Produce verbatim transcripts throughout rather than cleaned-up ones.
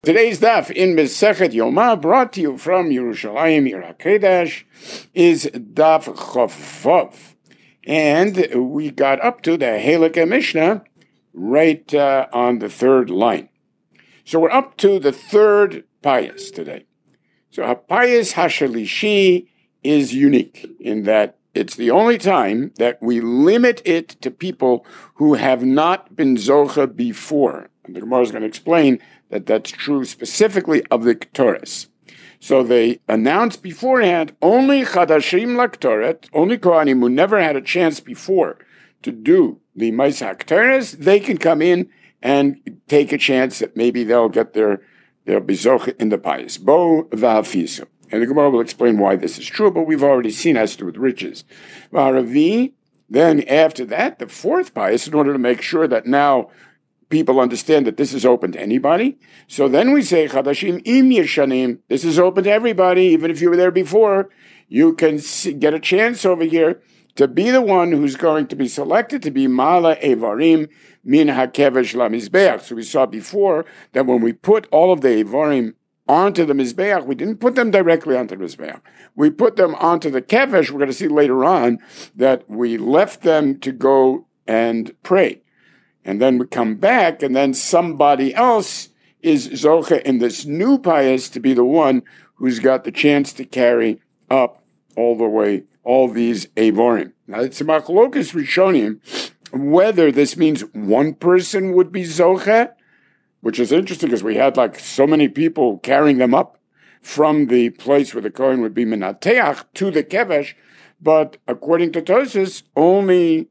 Today's daf in Mesechet Yoma, brought to you from Yerushalayim, Ir HaKodesh, is daf Chavvav. And we got up to the Halakha Mishnah right uh, on the third line. So we're up to the third payas today. So Hapayas Hashalishi is unique in that it's the only time that we limit it to people who have not been Zocha before. And the Gemara is going to explain that that's true specifically of the Ketores. So they announced beforehand, only Chadashim Laktoret, only Kohanim who never had a chance before to do the Maisa Ketores, they can come in and take a chance that maybe they'll get their, their Bizoch in the Payas. Bo Va'afisu. And the Gemara will explain why this is true, but we've already seen it has to do with riches. Va'aravi, then after that, the fourth Payas, in order to make sure that now people understand that this is open to anybody. So then we say, Chadashim im Yeshanim, this is open to everybody, even if you were there before, you can see, get a chance over here to be the one who's going to be selected to be Mala Evarim Min HaKevesh LaMizbeach. So we saw before that when we put all of the Evarim onto the Mizbeach, we didn't put them directly onto the Mizbeach. We put them onto the Kevesh. We're going to see later on that we left them to go and pray. And then we come back, and then somebody else is Zocha in this new payas to be the one who's got the chance to carry up all the way, all these Evorim. Now, it's a machlokas rishonim, whether this means one person would be Zocha, which is interesting because we had like so many people carrying them up from the place where the Kohen would be Menateach to the Kevesh, but according to Tosfos, only...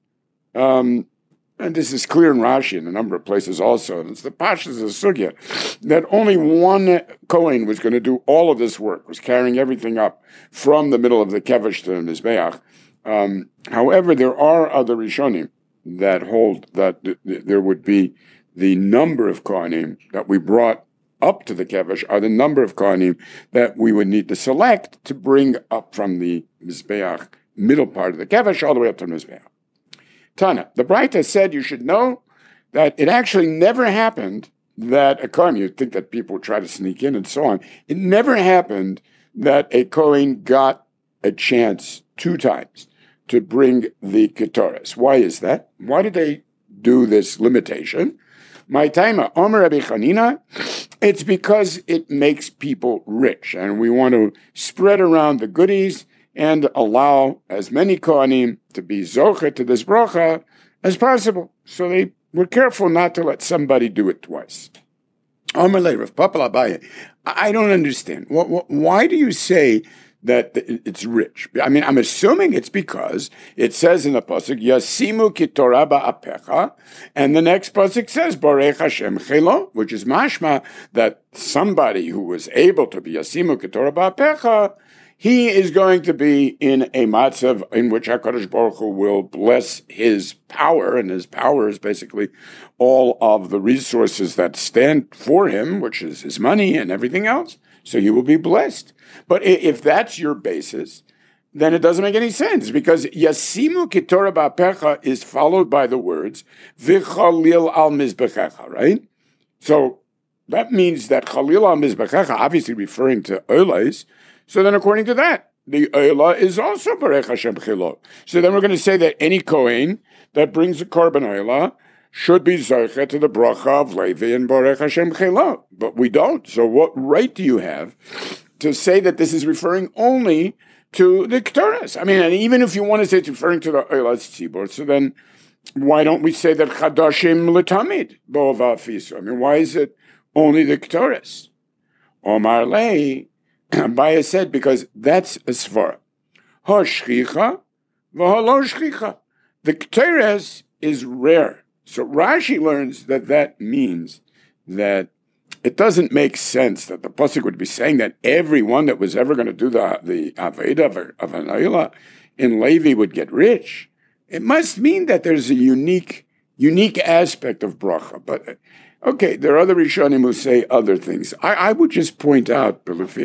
Um, And this is clear in Rashi in a number of places also. And it's the Pashas of Sugya that only one Kohen was going to do all of this work, was carrying everything up from the middle of the Kevesh to the Mizbeach. Um, however, there are other Rishonim that hold that th- th- there would be the number of Kohanim that we brought up to the Kevesh are the number of Kohanim that we would need to select to bring up from the Mizbeach, middle part of the Kevesh, all the way up to the Mizbeach. Tana, the Braita said you should know that it actually never happened that a Kohen, you'd think that people would try to sneak in and so on. It never happened that a Kohen got a chance two times to bring the Ketores. Why is that? Why did they do this limitation? My timer, Omer Rabbi Chanina, it's because it makes people rich, and we want to spread around the goodies and allow as many Kohanim to be Zocha to this bracha as possible. So they were careful not to let somebody do it twice. Amalei, Rav Papa Abaye, I don't understand. Why do you say that it's rich? I mean, I'm assuming it's because it says in the pasuk, Yasimu ki Torah ba'apecha, and the next pasuk says, Borech Hashem chelo, which is mashma that somebody who was able to be Yasimu ki Torah ba'apecha, he is going to be in a matzav in which HaKadosh Baruch Hu will bless his power, and his power is basically all of the resources that stand for him, which is his money and everything else. So he will be blessed. But if that's your basis, then it doesn't make any sense, because Yasimu ki Torah ba'apecha is followed by the words V'chalil al mizbechecha, right? So that means that Chalil al mizbechecha, obviously referring to Oles. So then according to that, the Oila is also Borech Hashem Chilo. So then we're going to say that any Kohen that brings a Korban Oila should be Zocha to the bracha of Levi and Borech Hashem Chilo. But we don't. So what right do you have to say that this is referring only to the Ketores? I mean, and even if you want to say it's referring to the Oilas Tzibor, so then why don't we say that Chadashim L'tamid Bo Va'afisu? I mean, why is it only the Ketores? Omar Lei, Abaya said, because that's a svara. Ha shchicha, v'ha shchicha. The Ketores is rare. So Rashi learns that that means that it doesn't make sense that the pasuk would be saying that everyone that was ever going to do the the aveda of, of an oila in Levi would get rich. It must mean that there's a unique unique aspect of bracha, but. Okay, there are other Rishonim who say other things. I, I would just point out,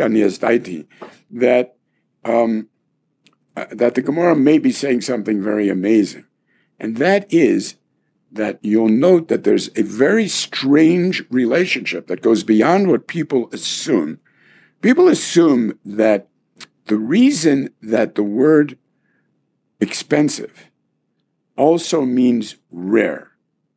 that um, uh, that the Gemara may be saying something very amazing, and that is that you'll note that there's a very strange relationship that goes beyond what people assume. People assume that the reason that the word expensive also means rare.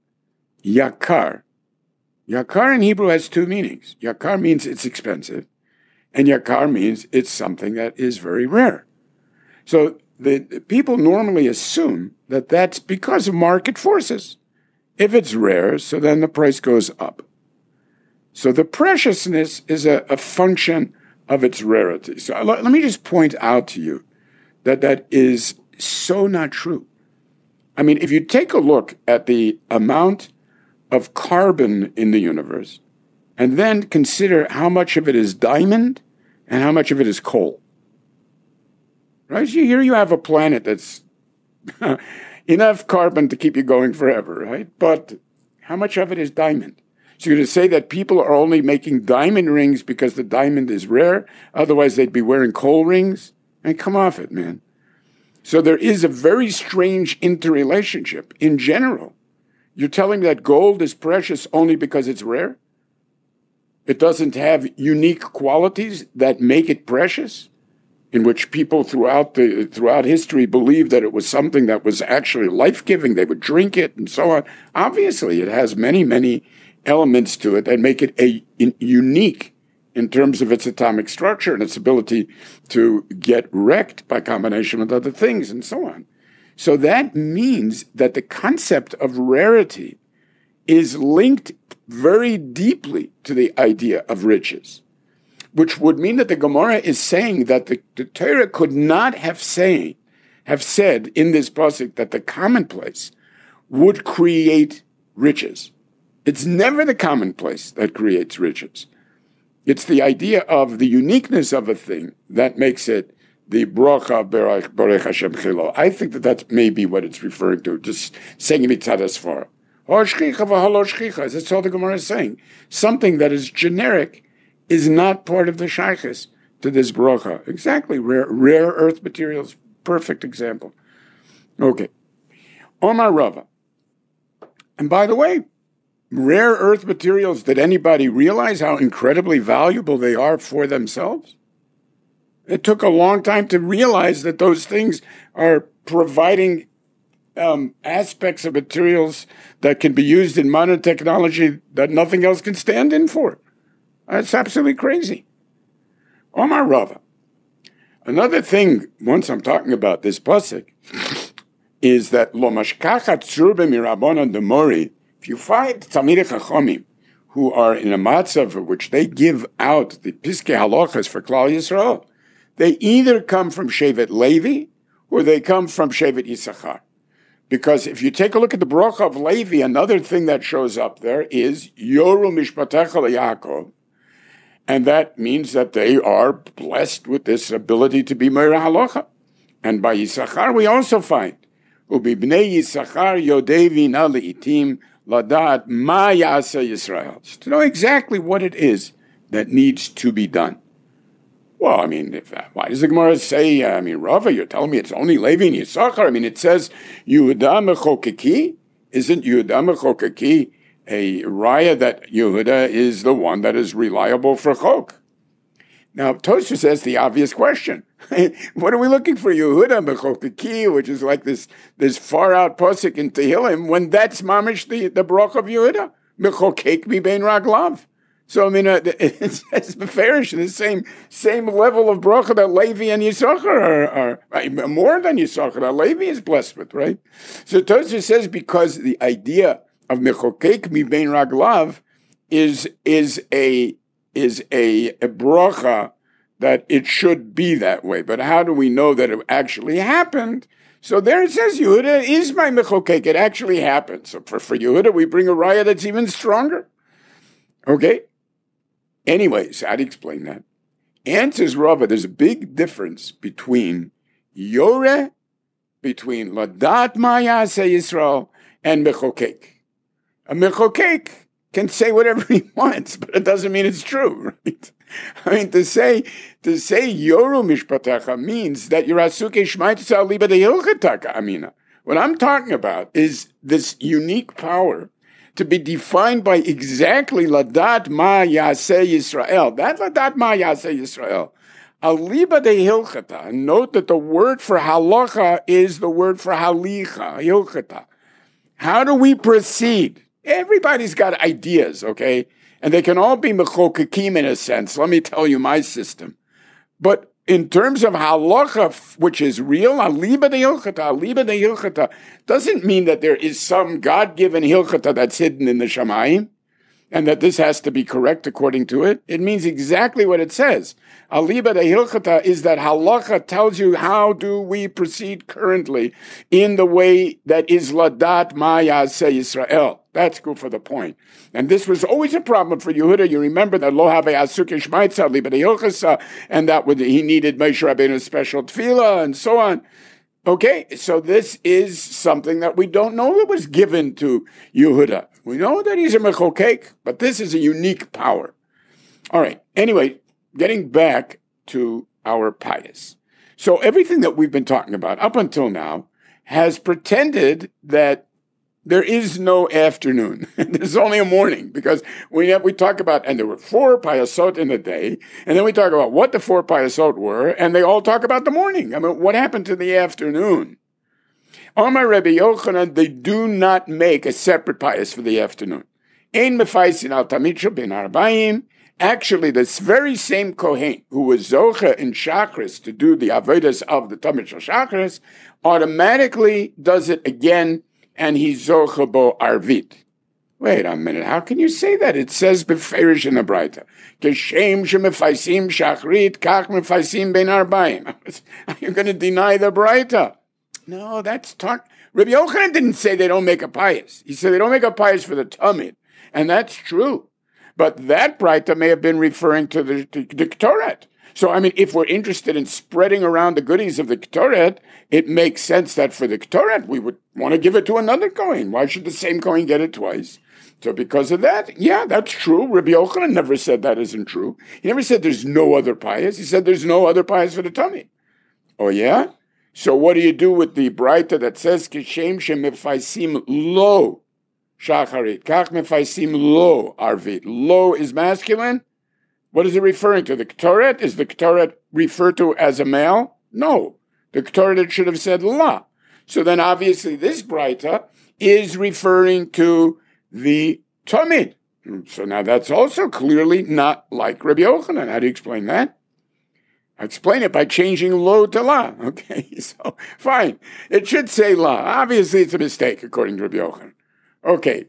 Yakar. Yakar in Hebrew has two meanings. Yakar means it's expensive, and yakar means it's something that is very rare. So the, the people normally assume that that's because of market forces. If it's rare, so then the price goes up. So the preciousness is a, a function of its rarity. So let, let me just point out to you that that is so not true. I mean, if you take a look at the amount of carbon in the universe, and then consider how much of it is diamond and how much of it is coal. Right? So here you have a planet that's enough carbon to keep you going forever, right? But how much of it is diamond? So you're going to say that people are only making diamond rings because the diamond is rare, otherwise they'd be wearing coal rings? And come off it, man. So there is a very strange interrelationship in general. You're telling me that gold is precious only because it's rare? It doesn't have unique qualities that make it precious, in which people throughout the throughout history believed that it was something that was actually life-giving. They would drink it and so on. Obviously, it has many, many elements to it that make it a in, unique in terms of its atomic structure and its ability to get wrecked by combination with other things and so on. So that means that the concept of rarity is linked very deeply to the idea of riches, which would mean that the Gemara is saying that the, the Torah could not have saying, have said in this pasuk that the commonplace would create riches. It's never the commonplace that creates riches. It's the idea of the uniqueness of a thing that makes it the bracha berech Hashem chilo. I think that that's maybe what it's referring to, just saying mitzad asfara. That's all the Gemara is saying. Something that is generic is not part of the shaykhis to this bracha. Exactly, rare, rare earth materials, perfect example. Okay. Omar Rava. And by the way, rare earth materials, did anybody realize how incredibly valuable they are for themselves? It took a long time to realize that those things are providing um, aspects of materials that can be used in modern technology that nothing else can stand in for. That's absolutely crazy. Omar Rava. Another thing, once I'm talking about this pasuk, is that lo mashkachat tzurbe mirabbanan demori. If you find Talmidei Chachamim who are in a matzav for which they give out the piskei halachas for Klal Yisrael, they either come from Shevet Levi or they come from Shevet Yisachar. Because if you take a look at the bracha of Levi, another thing that shows up there is Yoru Mishpatecha LeYaakov. And that means that they are blessed with this ability to be Meir Halacha. And by Yisachar we also find Ubibnei Yisachar Yodei Vina Leitim Ladat Ma Yasa Yisrael. To know exactly what it is that needs to be done. Well, I mean, if, uh, why does the Gemara say, uh, I mean, Rava, you're telling me it's only Levi and Yisachar? I mean, it says, Yehuda Mechokeki. Isn't Yehuda Mechokeki a raya that Yehuda is the one that is reliable for Chok? Now, Tosfos says the obvious question. What are we looking for? Yehuda Mechokeki, which is like this, this far-out pasuk in Tehillim, when that's mamish the, the brach of Yehuda. Mechokek mi bein raglav. So, I mean, uh, it's, it's beferish, the same same level of bracha that Levi and Yisachar are, are, are more than Yisachar, that Levi is blessed with, right? So Tosfos says because the idea of mechokek mi bein raglav is is a is a, a bracha that it should be that way. But how do we know that it actually happened? So there it says Yehuda is my mechokek. It actually happened. So for, for Yehuda, we bring a raya that's even stronger. Okay? Anyways, how do you explain that? Answers Rava, there's a big difference between Yore, between Ladat Ma'yaseh Yisrael, and Mechokek. A Mechokek can say whatever he wants, but it doesn't mean it's true, right? I mean, to say, to say Yoru Mishpatecha means that you're Asuke Shmaitzah Liba de Hilchetaka Amina. What I'm talking about is this unique power to be defined by exactly Ladat Ma Yaseh Yisrael. That Ladat Ma Yaseh Yisrael. Aliba de Hilchata. And note that the word for halacha is the word for halicha, Hilchata. How do we proceed? Everybody's got ideas, okay? And they can all be mechokekim in a sense. Let me tell you my system. But in terms of halacha, which is real, aliba de hilchata, aliba de hilchata, doesn't mean that there is some God-given hilchata that's hidden in the shamayim, and that this has to be correct according to it. It means exactly what it says. Aliba de hilchata is that halacha tells you how do we proceed currently in the way that is ladat ma yaseh Yisrael. That's good for the point. And this was always a problem for Yehuda. You remember that lo have asuk ishmaitza aliba de hilchasa, and that would, he needed Moshe Rabbeinu's special tefillah and so on. Okay, so this is something that we don't know that was given to Yehuda. We know that he's a mechokek, but this is a unique power. All right, anyway, getting back to our pious. So everything that we've been talking about up until now has pretended that there is no afternoon. There's only a morning, because we have, we talk about, and there were four payasot in a day, and then we talk about what the four payasot were, and they all talk about the morning. I mean, what happened to the afternoon? Omar Rabbi Yochanan, they do not make a separate payas for the afternoon. Ein mefaisin al tamid shel ben arbaim. Actually, this very same Kohen who was Zocha in Shachris to do the avodas of the Tamid shel Shachris automatically does it again, and he's Zocha bo Arvit. Wait a minute, how can you say that? It says beferish in the Braita. Keshem shemefaisim shachrit, kach mefaisim ben arbaim. Are you going to deny the Braita? No, that's talk. Rabbi Yochanan didn't say they don't make a pious. He said they don't make a pious for the Tamid, and that's true. But that Braita may have been referring to the, to the Ketoret. So, I mean, if we're interested in spreading around the goodies of the Ketoret, it makes sense that for the Ketoret, we would want to give it to another Kohen. Why should the same Kohen get it twice? So because of that, yeah, that's true. Rabbi Yochanan never said that isn't true. He never said there's no other pious. He said there's no other pious for the tummy. Oh, yeah? So what do you do with the Braita that says, Kishem shemefaisim lo shacharit, kach mefaisim lo arvit. Lo is masculine. What is it referring to? The Ketoret? Is the Ketoret referred to as a male? No. The Ketoret should have said la. So then obviously this Braita is referring to the Tamid. So now that's also clearly not like Rabbi Yochanan. How do you explain that? I explain it by changing lo to la. Okay, so fine. It should say la. Obviously it's a mistake according to Rabbi Yochanan. Okay.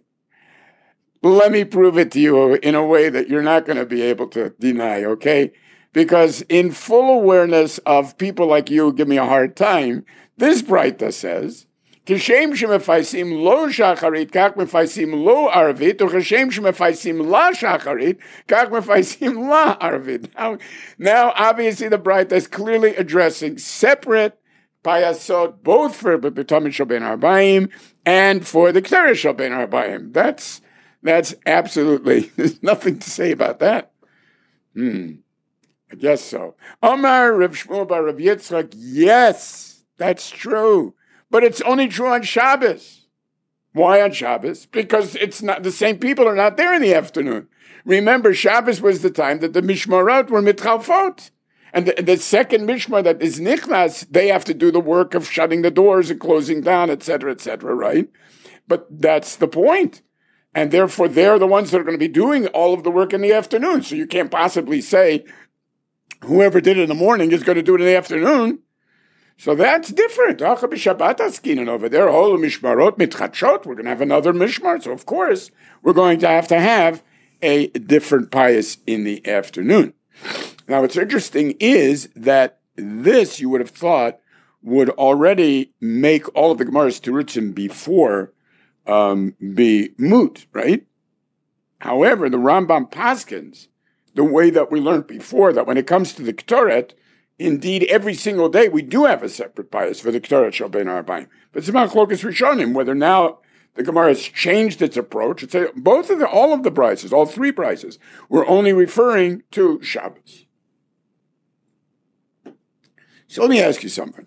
Let me prove it to you in a way that you're not going to be able to deny, okay? Because in full awareness of people like you give me a hard time, this Braita says, Kishem shemefaisim lo shacharit, kach mefaisim lo arvit, or kishem shemefaisim la shacharit, kach mefaisim la arvit. Now, now, obviously, the Braita is clearly addressing separate payasot, both for the Tamid shel ben arbaim and for the Ketoret shel ben arbaim. That's That's absolutely, there's nothing to say about that. Hmm, I guess so. Omar Rav Shmuel bar Rav Yitzchak, yes, that's true. But it's only true on Shabbos. Why on Shabbos? Because it's not, the same people are not there in the afternoon. Remember, Shabbos was the time that the Mishmarot were mitchalfot. And the, the second Mishmar that is Nichnas, they have to do the work of shutting the doors and closing down, et cetera, et cetera, right? But that's the point. And therefore, they're the ones that are going to be doing all of the work in the afternoon. So you can't possibly say whoever did it in the morning is going to do it in the afternoon. So that's different. Over there, whole mishmarot mitchachot. We're going to have another mishmar. So of course, we're going to have to have a different pious in the afternoon. Now, what's interesting is that this, you would have thought, would already make all of the Gemara's terutzim before Um, be moot, right? However, the Rambam paskins, the way that we learned before, that when it comes to the Ketoret, indeed, every single day we do have a separate pious for the Ketoret shel ben arbaim. But it's about Chlokas Rishonim, whether now the Gemara has changed its approach. It's a, both of the, all of the prices, all three prices, were only referring to Shabbos. So let me ask you something.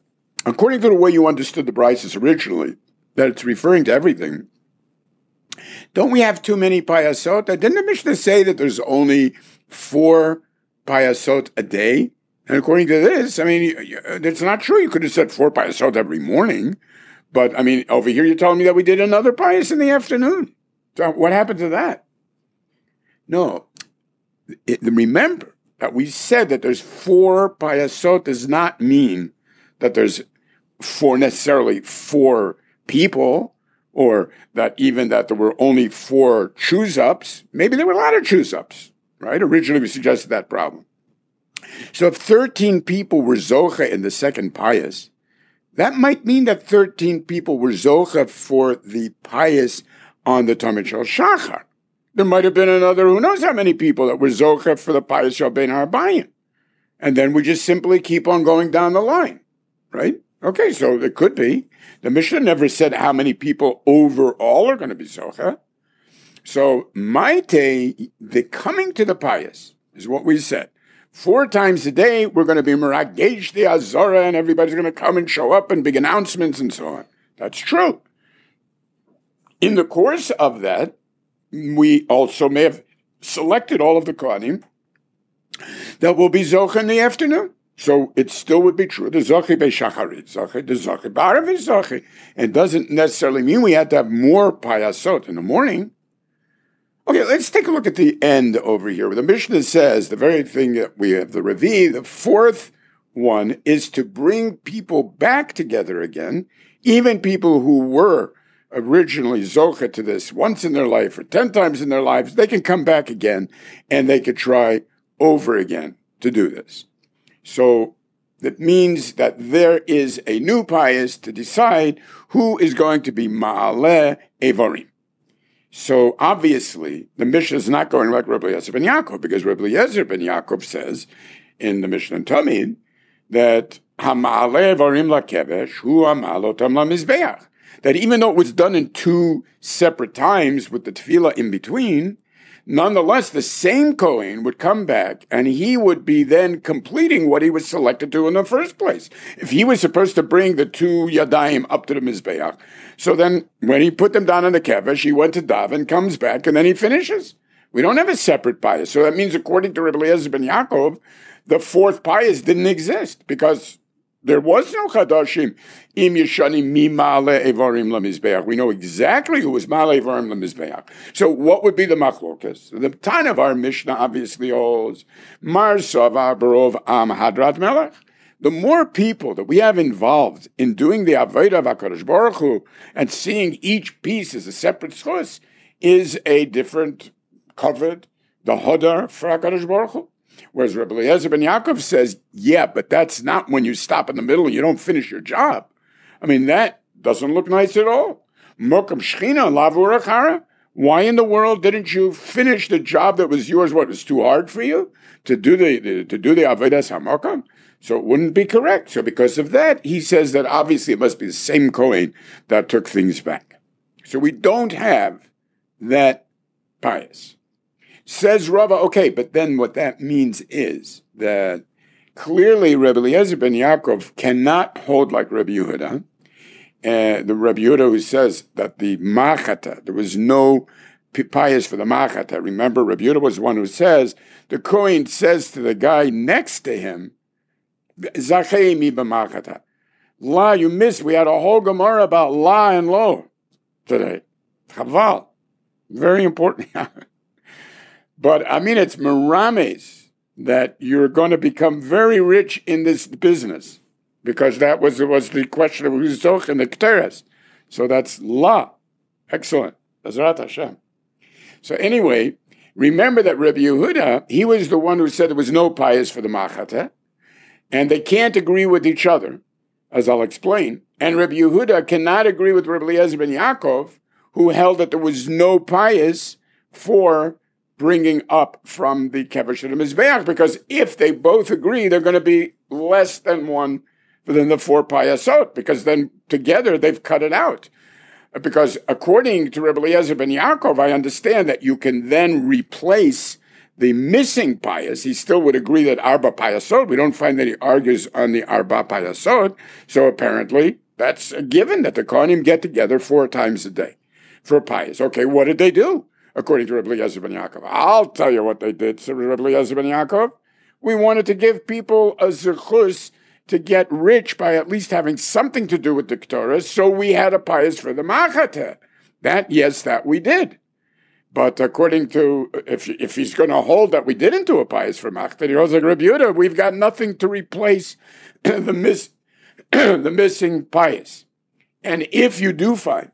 according to the way you understood the Brises originally, that it's referring to everything, don't we have too many payasot? Didn't the Mishnah say that there's only four payasot a day? And according to this, I mean, it's not true. You could have said four payasot every morning. But, I mean, over here you're telling me that we did another payas in the afternoon. So what happened to that? No. It, remember that we said that there's four payasot does not mean that there's four necessarily four people, or that even that there were only four choose-ups. Maybe there were a lot of choose-ups, right? Originally we suggested that problem. So if thirteen people were zocha in the second payas, that might mean that thirteen people were zocha for the payas on the Tamid Shel Shachar. There might have been another, who knows how many people that were zocha for the payas Shel Ben Harbayim. And then we just simply keep on going down the line, right? Okay, so it could be. The Mishnah never said how many people overall are going to be zocha. So, Maite, the coming to the payas is what we said. Four times a day, we're going to be Meragesh the Azora, and everybody's going to come and show up and big announcements and so on. That's true. In the course of that, we also may have selected all of the Kohanim that will be Zocha in the afternoon. So it still would be true. The Zochi Beishacharit, Zochi, the Zochi Barav is Zochi. It doesn't necessarily mean we had to have more Payasot in the morning. Okay, let's take a look at the end over here. Where the Mishnah says, the very thing that we have, the Revi, the fourth one is to bring people back together again, even people who were originally Zocha to this once in their life or ten times in their lives, they can come back again and they could try over again to do this. So that means that there is a new payas to decide who is going to be Ma'aleh Evarim. So obviously, the Mishnah is not going like Rabbi Eliezer ben Yaakov, because Rabbi Eliezer ben Yaakov says in the Mishnah Tamid that Hama'aleh Evarim lakevesh hu hama'alotam lamizbeach. That even though it was done in two separate times with the tefillah in between, nonetheless, the same Kohen would come back and he would be then completing what he was selected to in the first place. If he was supposed to bring the two Yadayim up to the Mizbeach, so then when he put them down on the Kevesh, he went to daven, comes back, and then he finishes. We don't have a separate payas. So that means, according to Rabbi Eliezer ben Yaakov, the fourth payas didn't exist because there was no Chadashim. Im Yeshanim mi Ma'aleh Evarim lamizbeach. We know exactly who was Ma'aleh Evarim lamizbeach. So what would be the machlokas? The time of our Mishnah obviously holds Mar Sava Barov Am Hadrat Melech. The more people that we have involved in doing the Avodah of HaKadosh Baruch Hu and seeing each piece as a separate schus is a different covered, the hodar for HaKadosh Baruch Hu. Whereas Rabbi Eliezer ben Yaakov says, yeah, but that's not when you stop in the middle and you don't finish your job. I mean, that doesn't look nice at all. Mokam Shechina Lavur Achara. Why in the world didn't you finish the job that was yours? What, it was too hard for you to do the, the to do the Avodas HaMokam? So it wouldn't be correct. So because of that, he says that obviously it must be the same Kohen that took things back. So we don't have that bias. Says Rava, okay, but then what that means is that clearly Rabbi Eliezer ben Yaakov cannot hold like Rabbi Yehuda. Uh, the Rabbi Yehuda who says that the machata, there was no pious for the machata. Remember, Rabbi Yehuda was the one who says, the Kohen says to the guy next to him, Zachei mi b'machata. La, you missed. We had a whole Gemara about la and lo today. Chaval. Very important. But, I mean, it's merames that you're going to become very rich in this business, because that was, was the question of who's zoch in the Keteres. So that's la. Excellent. Azrat Hashem. So anyway, remember that Rabbi Yehuda, he was the one who said there was no pious for the machata, and they can't agree with each other, as I'll explain. And Rabbi Yehuda cannot agree with Rabbi Eliezer ben Yaakov, who held that there was no pious for bringing up from the Kevesh and the Mizbeach, because if they both agree, they're going to be less than one than the four payasot, because then together they've cut it out. Because according to Rabbi Eliezer ben Yaakov, I understand that you can then replace the missing pious, he still would agree that Arba Payasot. We don't find that he argues on the Arba Payasot. So apparently, that's a given that the Kohanim get together four times a day for pious. Okay, what did they do? According to Rabbi Eliezer ben Yaakov. I'll tell you what they did, said Rabbi Eliezer ben Yaakov. We wanted to give people a zechus to get rich by at least having something to do with the Torah, so we had a pious for the Machata. That, yes, that we did. But according to, if if he's going to hold that we didn't do a pious for Machata, he holds like Rabbi Yehuda, we've got nothing to replace the miss, the missing pious. And if you do find,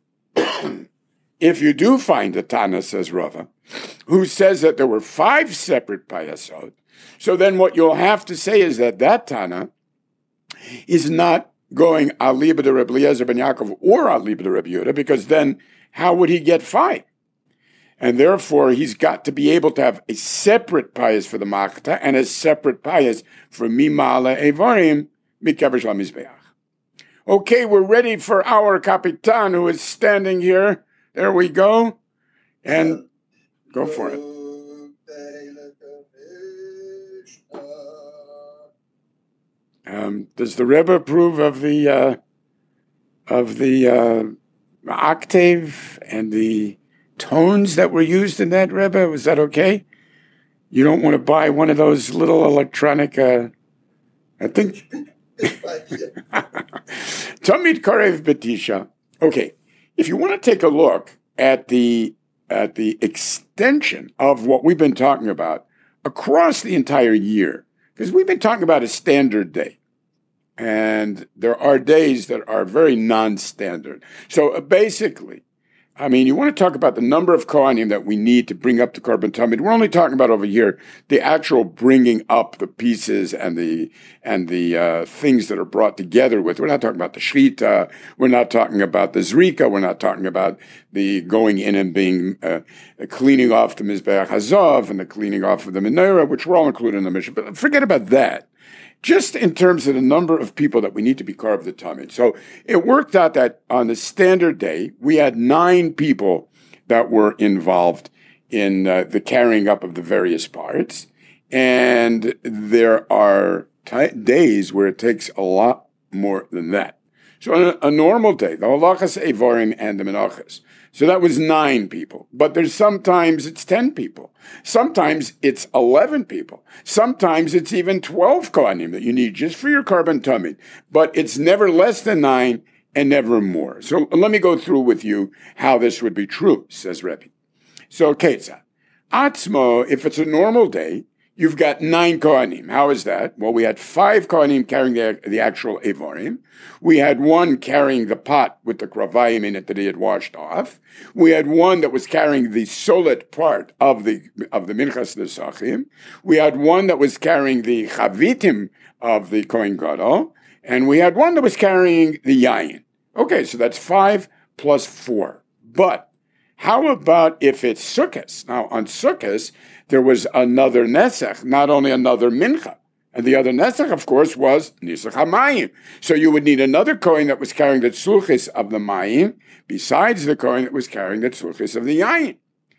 if you do find a Tana, says Rava, who says that there were five separate payasot, so then what you'll have to say is that that Tana is not going aliba de Rabbi Eliezer ben Yaakov or aliba de Rabbi Yehuda, because then how would he get five? And therefore, he's got to be able to have a separate pious for the Machta and a separate pious for Mimala Evarim Mikevesh LaMizbeach. Okay, we're ready for our Kapitan who is standing here. There we go. And go for it. Um, does the Rebbe approve of the uh, of the uh, octave and the tones that were used in that, Rebbe? Was that okay? You don't want to buy one of those little electronic, uh, I think. Tamid Karev Betisha. Okay, if you want to take a look at the at the extension of what we've been talking about across the entire year, because we've been talking about a standard day, and there are days that are very non-standard. So uh, basically, I mean, you want to talk about the number of Kohanim that we need to bring up the Korban Tamid. We're only talking about over here the actual bringing up the pieces and the and the uh, things that are brought together with. We're not talking about the Shechita. We're not talking about the Zrika. We're not talking about the going in and being uh, cleaning off the Mizbeach Hazov and the cleaning off of the Menorah, which we're all included in the mission. But forget about that. Just in terms of the number of people that we need to be carved the Tamid. So it worked out that on the standard day, we had nine people that were involved in uh, the carrying up of the various parts. And there are t- days where it takes a lot more than that. So on a, a normal day, the Holachas Evarim and the Menachas. So that was nine people. But there's sometimes it's ten people. Sometimes it's eleven people. Sometimes it's even twelve Kohanim that you need just for your Korban Tamid. But it's never less than nine and never more. So let me go through with you how this would be true, says Rebbe. So Ketzah. Atzmo, if it's a normal day, you've got nine Kohanim. How is that? Well, we had five Kohanim carrying the, the actual Evarim. We had one carrying the pot with the Kravayim in it that he had washed off. We had one that was carrying the solet part of the of the Minchas Nesachim. We had one that was carrying the Chavitim of the Kohen Gadol. And we had one that was carrying the Yayin. Okay, so that's five plus four. But how about if it's Sukkos? Now, on Sukkos, there was another Nesach, not only another Mincha. And the other Nesach, of course, was Nisach HaMayim. So you would need another Kohen that was carrying the Tzluchis of the Mayim, besides the Kohen that was carrying the Tzluchis of the Yayin.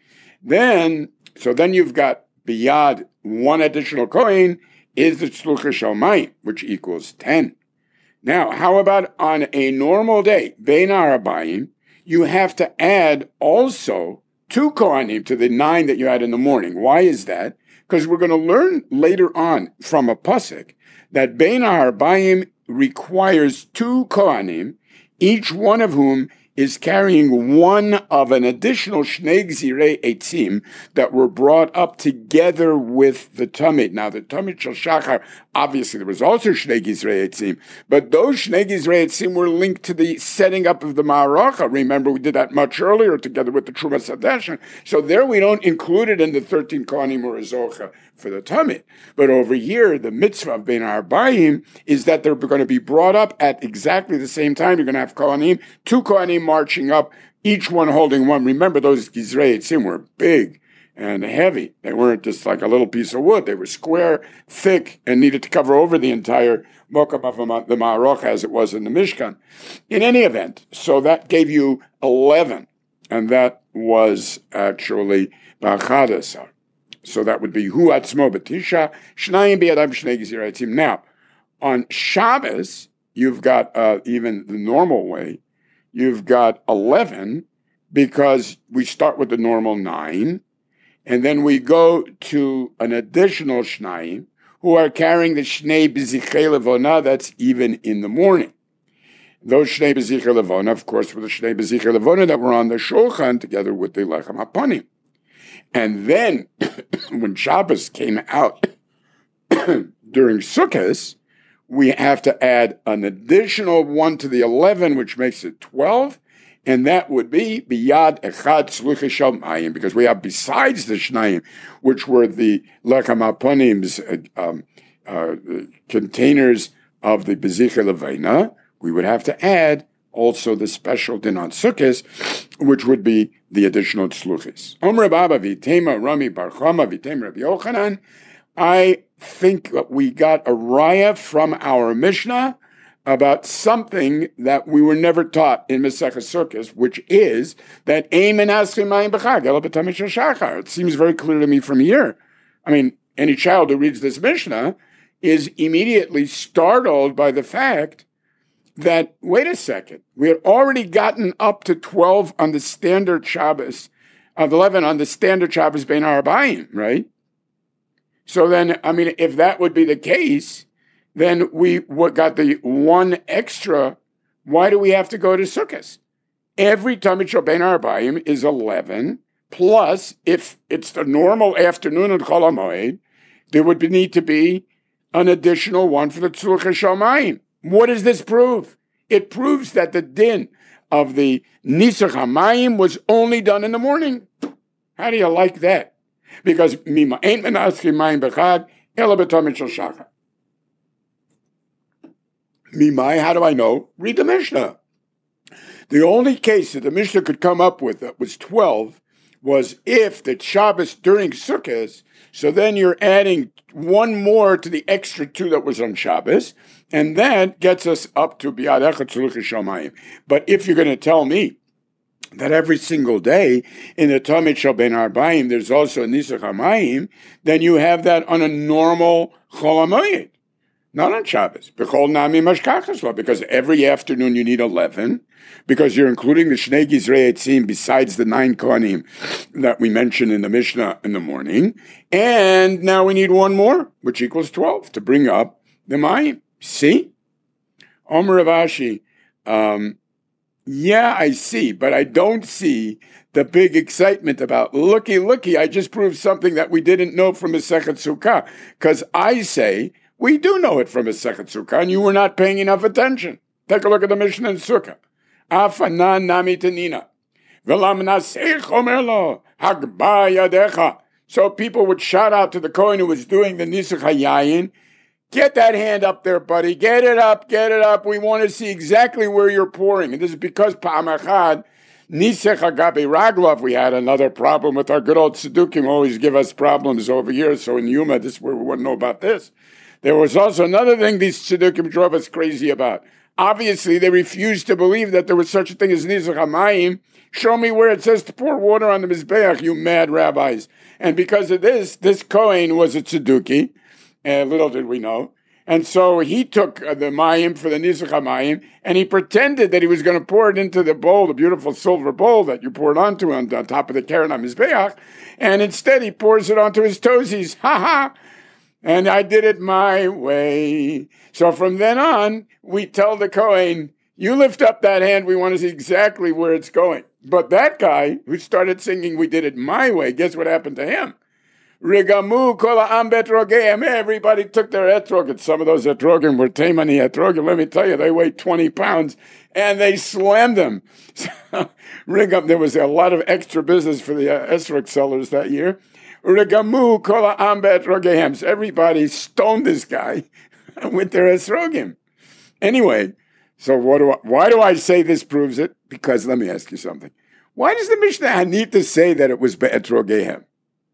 Then, so then you've got beyond one additional Kohen is the Tzluchis Shel Mayim, which equals ten. Now, how about on a normal day, Bein HaRabayim, you have to add also two Kohanim to the nine that you had in the morning. Why is that? Because we're going to learn later on from a pasuk that Bein HaRabayim requires two Kohanim, each one of whom is carrying one of an additional Shnei Gzirei Eitzim that were brought up together with the Tamid. Now, the Tamid Shel Shachar, obviously there was also Shnei Gzirei Eitzim, but those Shnei Gzirei Eitzim were linked to the setting up of the Ma'aracha. Remember, we did that much earlier together with the Trumas Hadeshen. So there we don't include it in the thirteen Kohanim or Azocha for the Tamid. But over here, the mitzvah of Bein HaRabayim is that they're going to be brought up at exactly the same time. You're going to have Kohanim, two Kohanim marching up, each one holding one. Remember, those Gizrei Eitzim were big and heavy. They weren't just like a little piece of wood. They were square, thick, and needed to cover over the entire Mokam of the Ma'aroch as it was in the Mishkan. In any event, so that gave you eleven, and that was actually Bachadasar. So that would be hu atzmo b'tisha, shnayim biyadav shnei gezira etzim. Now, on Shabbos, you've got uh, even the normal way, you've got eleven, because we start with the normal nine, and then we go to an additional shnayim, who are carrying the shnei b'zichei levona, that's even in the morning. Those shnei b'zichei levona, of course, were the shnei b'zichei levona that were on the shulchan together with the lechem hapanim. And then, when Shabbos came out during Sukkot, we have to add an additional one to the eleven, which makes it twelve, and that would be biyad echad tzluchei shel mayim, because we have, besides the shnayim, which were the lechem hapanim's uh, um, uh, containers of the bezicha levena, we would have to add also the special din on Sukkot, which would be the additional tzluchis. Omer Baba v'tema Rami bar Chama v'tema Rabbi Yochanan. I think we got a raya from our Mishnah about something that we were never taught in Masechah Sukkos, which is that Ein menaschim mayim b'chag ela b'tamid shel shachar. It seems very clear to me from here. I mean, any child who reads this Mishnah is immediately startled by the fact that, wait a second, we had already gotten up to twelve on the standard Shabbos, of eleven on the standard Shabbos Bein Harabayim, right? So then, I mean, if that would be the case, then we got the one extra. Why do we have to go to Sukkot? Every Tamid Shel Bein Harabayim is eleven, plus, if it's the normal afternoon of Chol HaMoed, there would be, need to be an additional one for the Tzluchei Shel Mayim. What does this prove? It proves that the din of the Nisach HaMayim was only done in the morning. How do you like that? Because Mima ain't menaschim mayim b'chag ela b'tamid shel shachar. Mimai, how do I know? Read the Mishnah. The only case that the Mishnah could come up with that was twelve was if the Shabbos during Sukkot, so then you're adding one more to the extra two that was on Shabbos, and that gets us up to Biyad Echad Tzluchei Shel Mayim. But if you're going to tell me that every single day in the Tamid Shel Bein Harabayim there's also a Nisach HaMayim, then you have that on a normal Chol HaMoed, not on Shabbos. B'chol Nami Mashkachas Lo, because every afternoon you need eleven, because you're including the Shnei Gizrei Etzim besides the nine Kohanim that we mentioned in the Mishnah in the morning, and now we need one more, which equals twelve, to bring up the Mayim. See? Omer Rav Ashi, um, yeah, I see, but I don't see the big excitement about, looky, looky, I just proved something that we didn't know from Masechet Sukkah, because I say, we do know it from Masechet Sukkah, and you were not paying enough attention. Take a look at the Mishnah in Sukkah. Afanan nami tenina. V'lam nasech omer lo, hagba yadecha. So people would shout out to the Kohen who was doing the Nisach HaYayin, get that hand up there, buddy. Get it up, get it up. We want to see exactly where you're pouring. And this is because Pa'am Echad, Nisach HaGabi Raglov, we had another problem with our good old Tzedukim, always give us problems over here. So in Yuma, this is where we wouldn't know about this. There was also another thing these Tzedukim drove us crazy about. Obviously, they refused to believe that there was such a thing as Nisach HaMayim. Show me where it says to pour water on the Mizbeach, you mad rabbis. And because of this, this Kohen was a Tzeduki. Uh, little did we know. And so he took uh, the mayim for the Nisach HaMayim, and he pretended that he was going to pour it into the bowl, the beautiful silver bowl that you pour it onto on, on top of the Keren HaMizbeach, and instead he pours it onto his toesies. Ha ha! And I did it my way. So from then on, we tell the Kohen, you lift up that hand, we want to see exactly where it's going. But that guy who started singing, we did it my way, guess what happened to him? Rigamu kol ha'am be'etrogeim. Everybody took their etrog. Some of those etrogim were Taimani etrogim. Let me tell you, they weighed twenty pounds, and they slammed them. Rigam, there was a lot of extra business for the uh, etrog sellers that year. Rigamu kol ha'am be'etrogeim. So everybody stoned this guy with their etrogim. Anyway, so what do I, why do I say this proves it? Because let me ask you something. Why does the Mishnah need to say that it was be'etrogeim?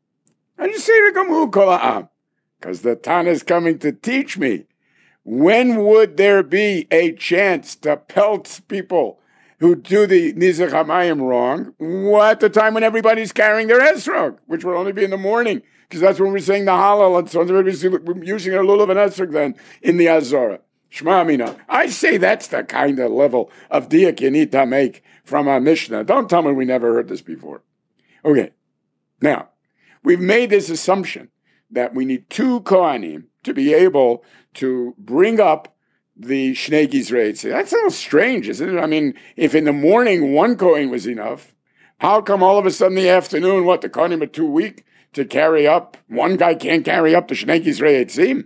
I just say Rigamu kol ha'am, because the Tana is coming to teach me. When would there be a chance to pelt people who do the Nisach HaMayim wrong? Well, at the time when everybody's carrying their esrog, which will only be in the morning. because that's when we're saying the Hallel, and so we're using a lulav and esrog then in the Azorah. Shema Amina. I say that's the kind of level of diak you need to make from our Mishnah. Don't tell me we never heard this before. Okay, now, we've made this assumption that we need two Kohanim to be able to bring up the Shnei Gizrei. That's a little strange, isn't it? I mean, if in the morning one Kohen was enough, how come all of a sudden in the afternoon, what, the Kohanim are too weak to carry up? One guy can't carry up the Shnei Gizrei Eitzim?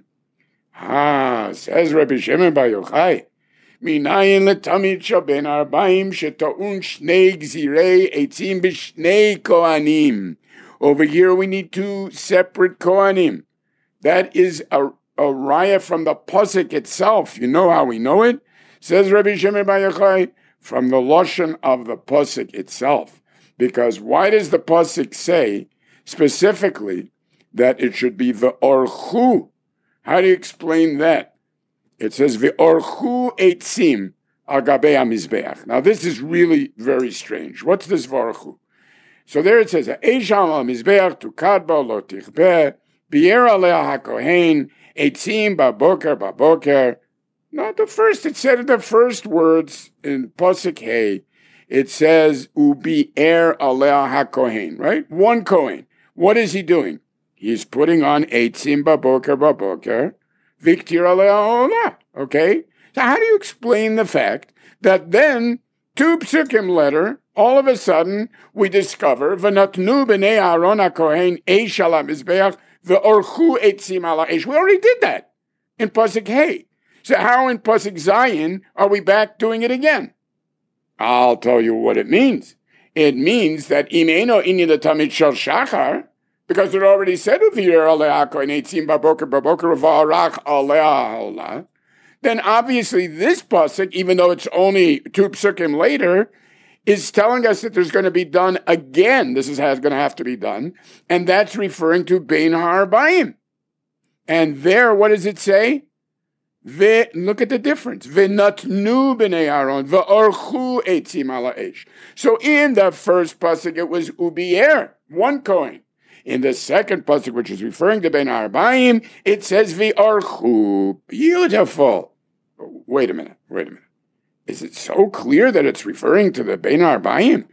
Ah, says Rabbi Shimon Bar Yochai, Minayin letamid shaben arbaim sheta'un Shnei Gizrei Eitzim b'Shnei Kohanim. Over here we need two separate Kohanim. That is a A raya from the pasuk itself. You know how we know it? Says Rabbi Shimon Bar Yochai, from the lashon of the pasuk itself. Because why does the pasuk say specifically that it should be the orchu? How do you explain that? It says the orchu eitzim agabe hamizbeach. Now this is really very strange. What's this orchu? So there it says eisham hamizbeach tukadba lo tichbeh bi'er aleh hakohen. Eitzim baboker baboker. Not the first. It said in the first words in Pasuk Hey. It says ubi er aleh hakohen. Right, one kohen. What is he doing? He's putting on eitzim baboker baboker. Viktir aleh haolah. Okay. So how do you explain the fact that then two psukim later, all of a sudden we discover v'natnu b'nei Aaron hakohen eish ala mizbeach. The orchu eitzim ala eish. We already did that in Pasuk Hey. So how in Pasuk Zayin are we back doing it again? I'll tell you what it means. It means that imeno inni the tamid shel shachar, because it already said uvir aleh hakohen eitzim baboker baboker v'arach aleh haolah. Then obviously this Pasuk, even though it's only two psukim later, is telling us that there's going to be done again. This is how it's going to have to be done. And that's referring to Bein HaArbaim. And there, what does it say? Ve, look at the difference. V'natnu b'nei Aaron, v'orchu eitzim ala eish. So in the first pasuk, it was ubier, one coin. In the second pasuk, which is referring to Bein HaArbaim, it says v'orchu. Beautiful. Wait a minute, wait a minute. Is it so clear that it's referring to the Bein HaArbaim?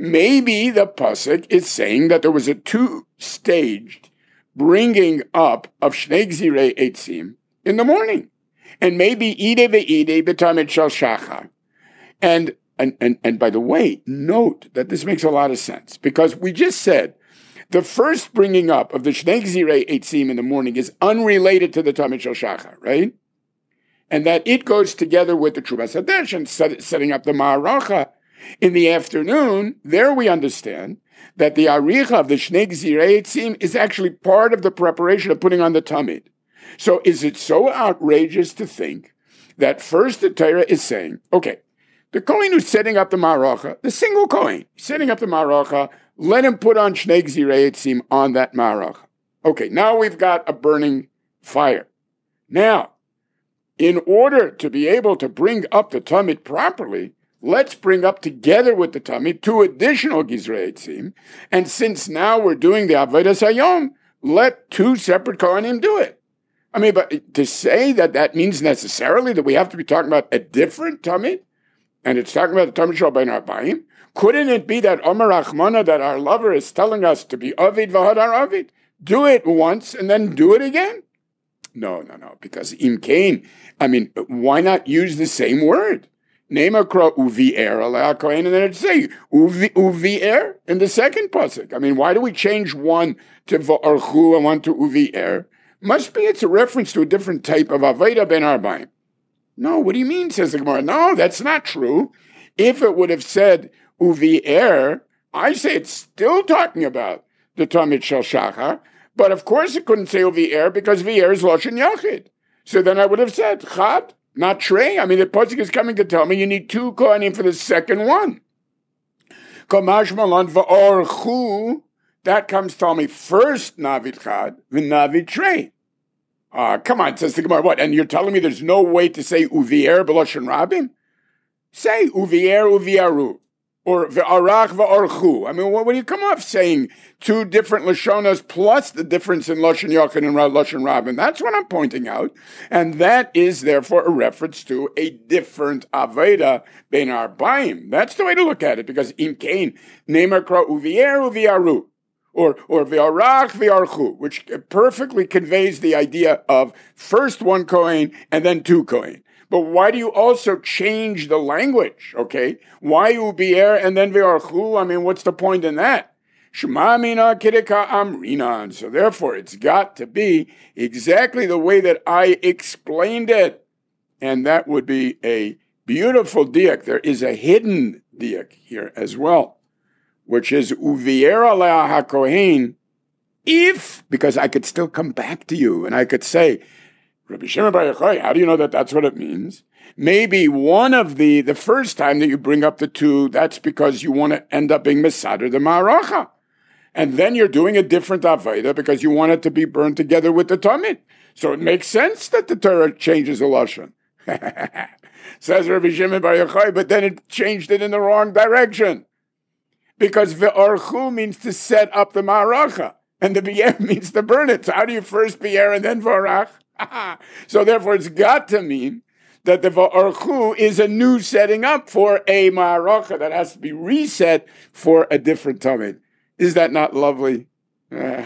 Maybe the pasuk is saying that there was a two-staged bringing up of Shnei Gzirei Eitzim in the morning. And maybe Ide ve'ide b'tamid shel shachar. And, and, and, and by the way, note that this makes a lot of sense, because we just said the first bringing up of the Shnei Gzirei Eitzim in the morning is unrelated to the Tamid shel shachar, right? And that it goes together with the Trubas Hadesh and set, setting up the Ma'aracha in the afternoon. There we understand that the Aricha of the Shnei Gzirei Eitzim is actually part of the preparation of putting on the Tamid. So is it so outrageous to think that first the Torah is saying, okay, the Kohen who's setting up the Ma'aracha, the single Kohen setting up the Ma'aracha, let him put on Shnei Gzirei Eitzim on that Ma'aracha. Okay, now we've got a burning fire. Now, in order to be able to bring up the Tamid properly, let's bring up together with the Tamid two additional Gizrei Eitzim, and since now we're doing the Avodas Hayom, let two separate Kohanim do it. I mean, but to say that that means necessarily that we have to be talking about a different Tamid, and it's talking about the Tamid Shel Bein HaArbaim, couldn't it be that Omer Rachmana, that our lover is telling us to be Avid V'Hadar Avid? Do it once and then do it again? No, no, no, because Im Kain, I mean, why not use the same word? Name a crow uvi'er aleh kohen, and then it'd say uvi uvi'er in the second pasuk. I mean, why do we change one to v'archu and one to uvi'er? Must be it's a reference to a different type of avodah ben arbaim. No, what do you mean, says the Gemara? No, that's not true. If it would have said uvi'er, I say it's still talking about the Tamid Shel Shachar, but of course it couldn't say uvi'er because v'er is loshen yachid. So then I would have said chad, not trey. I mean, the pasuk is coming to tell me you need two kohanim for the second one. Kamash malan v'orchu. That comes to tell me first navid chad, v'navid trey. Uh, come on, says the Gemara. What? And you're telling me there's no way to say uvi'er b'loshen rabim? Say uvi'er uvi'aru, Or ve'arach ve'archu. I mean, when you come off saying two different Lashonas plus the difference in Lashon Yachid and Lashon Rabin, that's what I'm pointing out. And that is therefore a reference to a different Aveda ben Arbaim. That's the way to look at it, because Im Kain, Neymar Kra Uvier Uviaru. Or or ve'arach ve'archu, which perfectly conveys the idea of first one Kohen and then two Kohen. But why do you also change the language, okay? Why ubier and then ve'archu? I mean, what's the point in that? Shema mina kidika amrinan. So therefore, it's got to be exactly the way that I explained it. And that would be a beautiful diak. There is a hidden diak here as well, which is uvier aleh hakohen, if, because I could still come back to you and I could say, Rabbi Shimon Bar Yochai, how do you know that that's what it means? Maybe one of the, the first time that you bring up the two, that's because you want to end up being Mesader the Ma'aracha. And then you're doing a different Aveda because you want it to be burned together with the Tamid. So it makes sense that the Torah changes the Lashon. Says Rabbi Shimon Bar Yochai, but then it changed it in the wrong direction. Because Ve'archu means to set up the Ma'aracha. And the Bi'er means to burn it. So how do you first Bi'er and then V'arach? So therefore, it's got to mean that the Va'archu is a new setting up for a Ma'aracha that has to be reset for a different Tamid. Is that not lovely? Uh,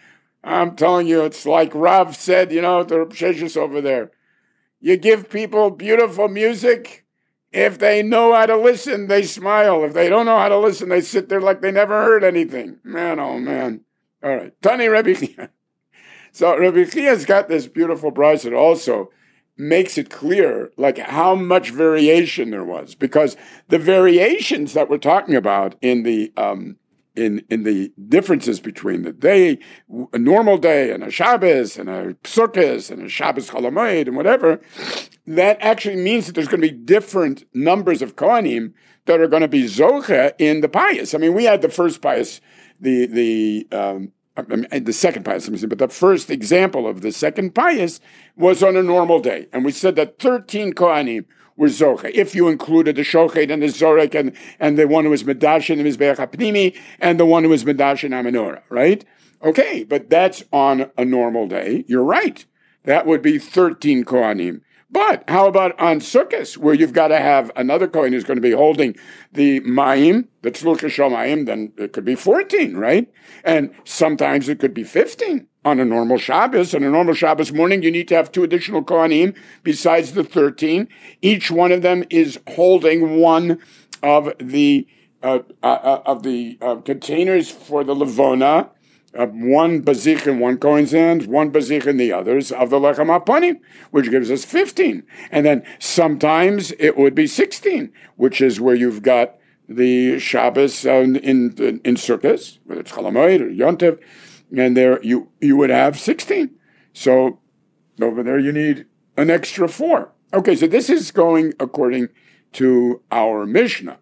I'm telling you, it's like Rav said, you know, to Rav Sheshes over there. You give people beautiful music. If they know how to listen, they smile. If they don't know how to listen, they sit there like they never heard anything. Man, oh man. All right. Tani Rebbe Chia. So Rebbe Chia's got this beautiful bride that also makes it clear like how much variation there was, because the variations that we're talking about in the um, in in the differences between the day, a normal day, and a Shabbos, and a Psukkos, and a Shabbos Chol Hamoed, and whatever, that actually means that there's going to be different numbers of Kohanim that are going to be Zocha in the pious. I mean, we had the first pious, the the um, I mean, the second pious, but the first example of the second pious was on a normal day. And we said that thirteen Kohanim were Zocha, if you included the Shochet and the Zorek and, and the one who was Medash in the Mizbeach HaPnimi and the one who was Medash in HaMenorah, right? Okay, but that's on a normal day. You're right. That would be thirteen Kohanim. But how about on Sukkot, where you've got to have another Kohen who's going to be holding the Mayim, the Tzluch Shel Mayim, then it could be fourteen, right? And sometimes it could be fifteen. On a normal Shabbos, on a normal Shabbos morning, you need to have two additional Kohanim besides the thirteen. Each one of them is holding one of the uh, uh, of the uh, containers for the Levona, Uh, one bazich in one Kohen's hand, one bazich in the others of the Lechem HaPanim, which gives us fifteen. And then sometimes it would be sixteen, which is where you've got the Shabbos uh, in, in, in Sukkot, whether it's Chol Hamoed or Yontev, and there you, you would have sixteen. So over there you need an extra four. Okay, so this is going according to our Mishnah.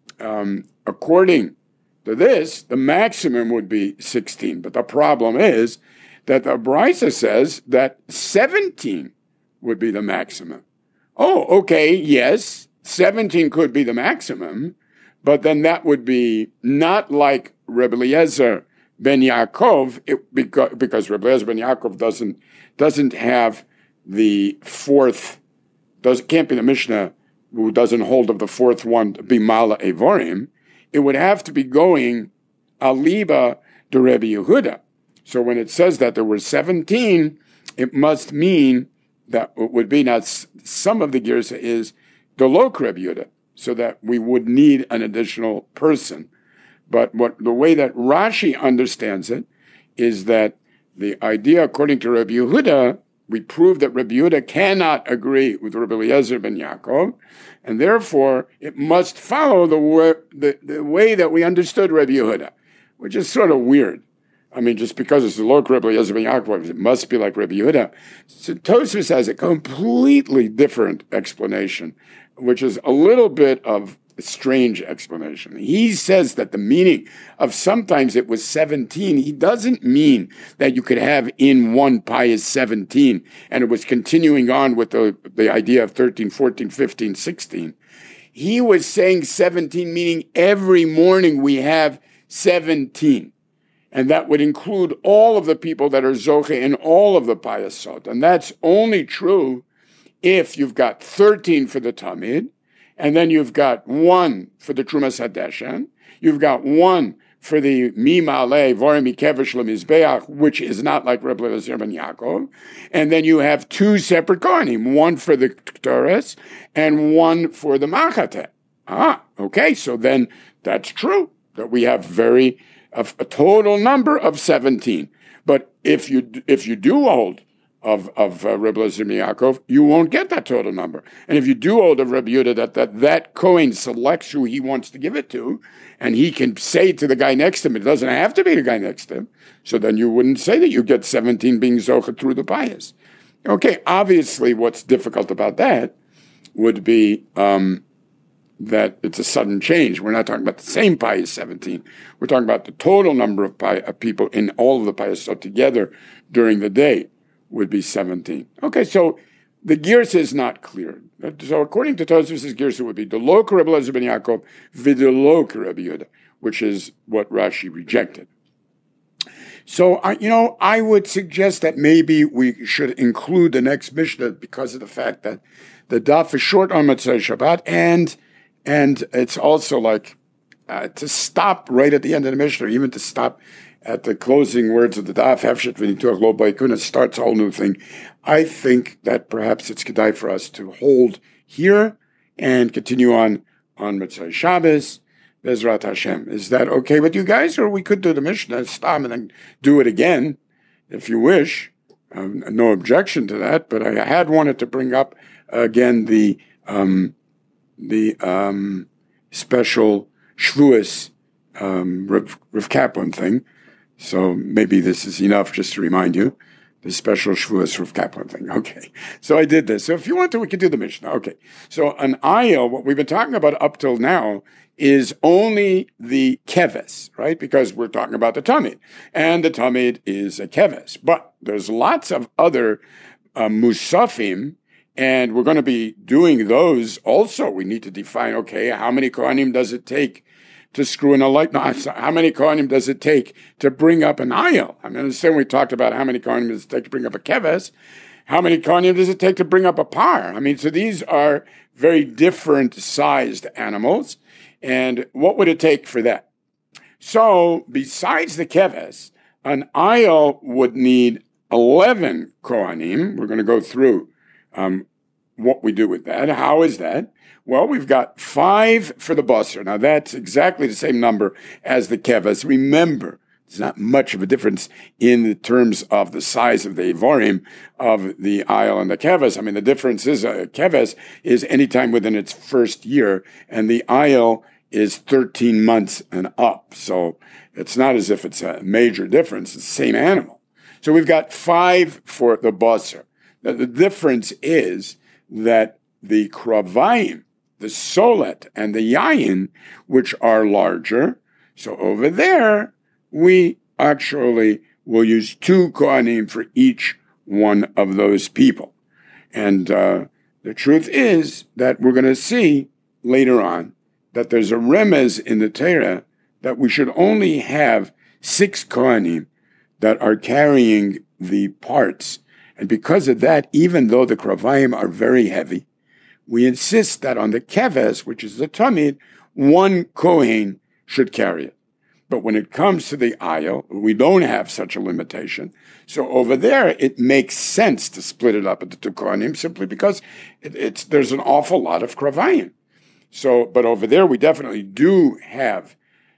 Um, according to this, the maximum would be sixteen. But the problem is that the Brisa says that seventeen would be the maximum. Oh, okay, yes, seventeen could be the maximum, but then that would be not like Rebbe Eliezer ben Yaakov, it, because, because Rebbe Eliezer ben Yaakov doesn't, doesn't have the fourth, does, can't be the Mishnah who doesn't hold of the fourth one to be Mala Evorim. It would have to be going Aliba to Rebbe Yehuda. So when it says that there were seventeen, it must mean that it would be not some of the gears is Dolok Rebbe Yehuda, so that we would need an additional person. But what the way that Rashi understands it is that the idea, according to Rebbe Yehuda, we prove that Rebbe Yehuda cannot agree with Rebbe Eliezer ben Yaakov, and therefore it must follow the way, the, the way that we understood Rebbe Yehuda, which is sort of weird. I mean, just because it's the Lord Rebbe Eliezer ben Yaakov, it must be like Rebbe Yehuda. So Tosfos has a completely different explanation, which is a little bit of a strange explanation. He says that the meaning of sometimes it was seventeen, he doesn't mean that you could have in one pious seventeen, and it was continuing on with the, the idea of thirteen, fourteen, fifteen, sixteen. he was saying seventeen, meaning every morning we have seventeen. And that would include all of the people that are Zoche in all of the Payasot. And that's only true if you've got thirteen for the Tamid, and then you've got one for the Trumas Hadeshen, you've got one for the Mimale Vorim Ikevish Lemizbeach, which is not like Reb Eliezer ben Yaakov, and then you have two separate Kohanim, one for the Ktores and one for the Machateh. Ah, okay, so then that's true, that we have very a, a total number of seventeen. But if you if you do hold of of uh, Reb Eliezer ben Yaakov, you won't get that total number. And if you do hold of Reb Yehuda that that that Kohen selects who he wants to give it to, and he can say to the guy next to him, it doesn't have to be the guy next to him, so then you wouldn't say that you get seventeen being Zocha through the bias. Okay, obviously what's difficult about that would be um, that it's a sudden change. We're not talking about the same pious seventeen. We're talking about the total number of, pi- of people in all of the pious so together during the day would be seventeen. Okay, so the Girsa is not clear. So according to Tosfos, Girsa would be the Lo Reb Eliezer ben Yaakov v'Lo Reb Yehuda, which is what Rashi rejected. So, I, you know, I would suggest that maybe we should include the next Mishnah because of the fact that the daf is short on Motzei Shabbat, and and it's also like uh, to stop right at the end of the Mishnah, even to stop at the closing words of the daf, Hefshet v'nituach lo ba'ikuna, starts a whole new thing. I think that perhaps it's kedai for us to hold here and continue on on Motzei Shabbos, Bezrat Hashem. Is that okay with you guys? Or we could do the Mishnah, stop, and then do it again, if you wish. Um, no objection to that, but I had wanted to bring up again the um, the um, special Shavuos um, Rav, Rav Kaplan thing. So maybe this is enough just to remind you. The special Shavuos Rav Kaplan thing. Okay. So I did this. So if you want to, we could do the Mishnah. Okay. So an ayil, what we've been talking about up till now, is only the keves, right? Because we're talking about the tamid. And the tamid is a keves. But there's lots of other uh, musafim, and we're going to be doing those also. We need to define, okay, how many kohanim does it take to screw in a light? No, how many kohanim does it take to bring up an ayil? I mean, understand we talked about how many kohanim does it take to bring up a keves. How many kohanim does it take to bring up a par? I mean, so these are very different sized animals. And what would it take for that? So besides the keves, an ayil would need eleven kohanim. We're going to go through um, what we do with that. How is that? Well, we've got five for the basar. Now, that's exactly the same number as the keves. Remember, there's not much of a difference in the terms of the size of the ivorim of the ayil and the keves. I mean, the difference is a uh, keves is anytime within its first year, and the ayil is thirteen months and up. So it's not as if it's a major difference. It's the same animal. So we've got five for the basar. Now, the difference is that the kravayim, the solet, and the yayin, which are larger, so over there, we actually will use two kohanim for each one of those people. And uh, the truth is that we're going to see later on that there's a remez in the Torah that we should only have six kohanim that are carrying the parts. And because of that, even though the kravayim are very heavy, we insist that on the keves, which is the tamid, one kohen should carry it. But when it comes to the ayil, we don't have such a limitation. So over there, it makes sense to split it up into two kohanim simply because it, it's there's an awful lot of kravayim. So, but over there, we definitely do have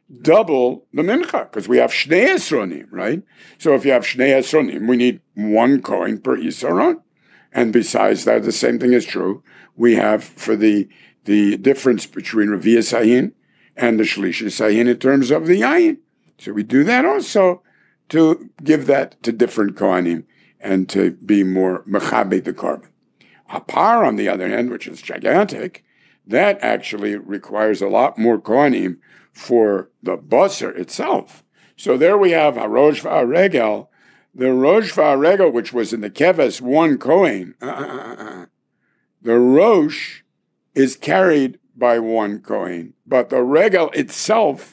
double the mincha because we have shnei esronim, right? So if you have shnei esronim, we need one kohen per isaron. And besides that, the same thing is true. We have for the the difference between Revi'as Ayin and the Shlishis Ayin in terms of the Ayin. So we do that also to give that to different Kohanim and to be more mechabe the carbon. A par, on the other hand, which is gigantic, that actually requires a lot more Kohanim for the basar itself. So there we have Harosh Va'aregel, the Rosh Va'aregel, which was in the Keves, one Kohen. Uh, uh, uh, uh. The Rosh is carried by one Kohen, but the regel itself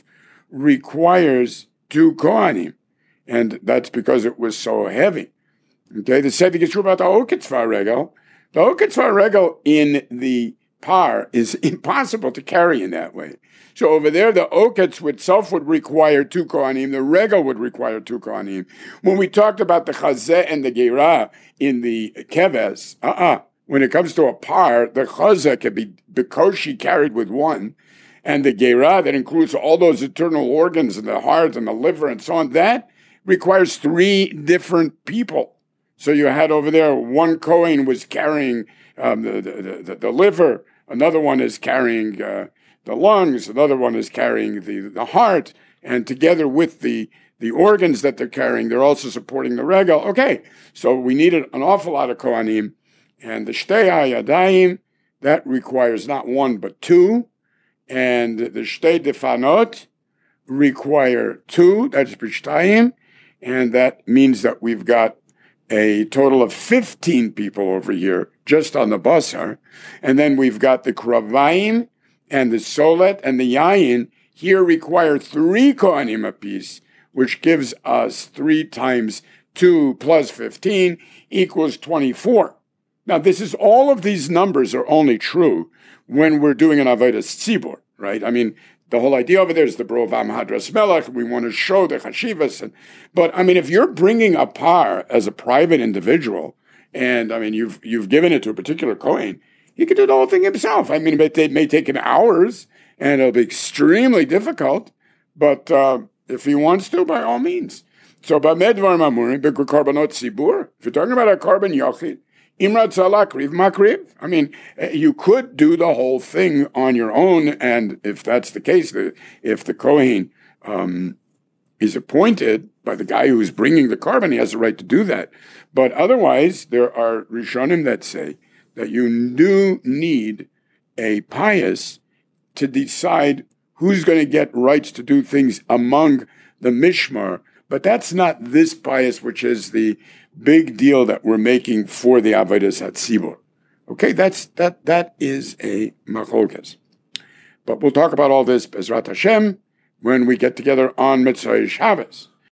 requires two Kohanim, and that's because it was so heavy. Okay, the same thing is true about the Oketzvar regel. The Oketzvar regel in the par is impossible to carry in that way. So over there, the Oketz itself would require two Kohanim, the regel would require two Kohanim. When we talked about the Chazeh and the Geirah in the Keves, uh-uh, when it comes to a par, the Chazeh can be bekoshi carried with one, and the Geirah, that includes all those internal organs and the heart and the liver and so on, that requires three different people. So you had over there, one Kohen was carrying um, the, the, the, the liver, another one is carrying uh, the lungs, another one is carrying the, the heart, and together with the, the organs that they're carrying, they're also supporting the regel. Okay, so we needed an awful lot of Kohanim, and the Shtei HaYadayim, that requires not one but two, and the Shtei Defanot require two, that's B'shtayim, and that means that we've got a total of fifteen people over here, just on the basar. And then we've got the kravayim and the solet and the yayin here require three kohanim apiece, which gives us three times two plus fifteen equals twenty-four. Now, this is all of these numbers are only true when we're doing an avodas tzibur, right? I mean, the whole idea over there is the Brovam Hadras Melech. We want to show the chashivas. And, but, I mean, if you're bringing a par as a private individual, and, I mean, you've you've given it to a particular Kohen, he could do the whole thing himself. I mean, it may, it may take him hours, and it'll be extremely difficult, but uh, if he wants to, by all means. So, Bameh Dvarim Amurim, B'Korbanot Tzibur, if you're talking about a carbon yochid, Imrat Salakriv Makriv. I mean, you could do the whole thing on your own, and if that's the case, the, if the Kohen um, is appointed by the guy who's bringing the carbon, he has the right to do that. But otherwise, there are Rishonim that say that you do need a pious to decide who's going to get rights to do things among the Mishmar. But that's not this pious, which is the big deal that we're making for the Avodas HaTzibur. Okay, that's that that is a machlokes. But we'll talk about all this Bezrat Hashem when we get together on Mitzvah Shabbos.